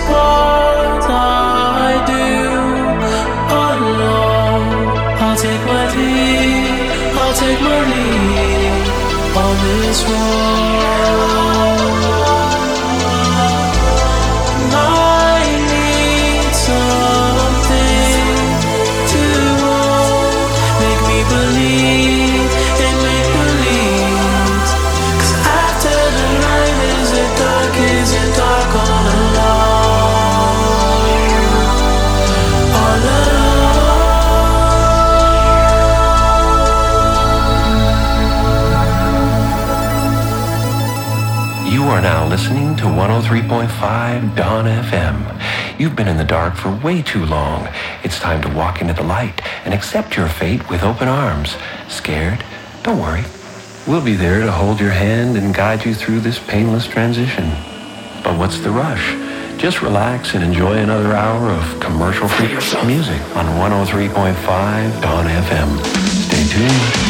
what I do alone. I'll take my lead, I'll take my lead on this road. I need something to hold, make me believe in make believe. 'Cause after the night is it dark all alone, all alone. You are now listening to 103.5 Dawn FM. You've been in the dark for way too long. It's time to walk into the light and accept your fate with open arms. Scared? Don't worry. We'll be there to hold your hand and guide you through this painless transition. But what's the rush? Just relax and enjoy another hour of commercial-free music on 103.5 Dawn FM. Stay tuned.